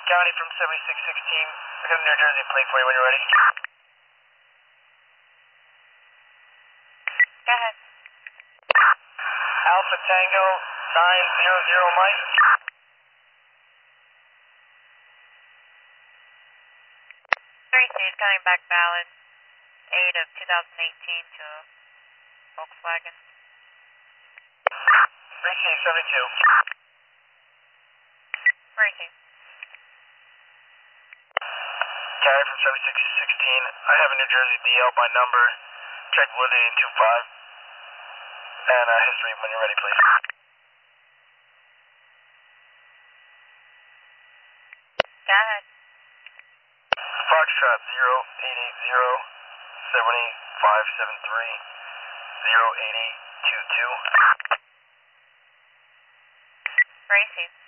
County from 7616. I got a New Jersey plate for you when you're ready. Go ahead. Alpha Tango 900 Mike. 32 coming back valid. 8 of 2018 to Volkswagen. 3C72. 32. County from 7616. I have a New Jersey DL by number. Check validity 25. And history when you're ready, please. Go ahead. Foxtrot 0880 7573 08022. Racing.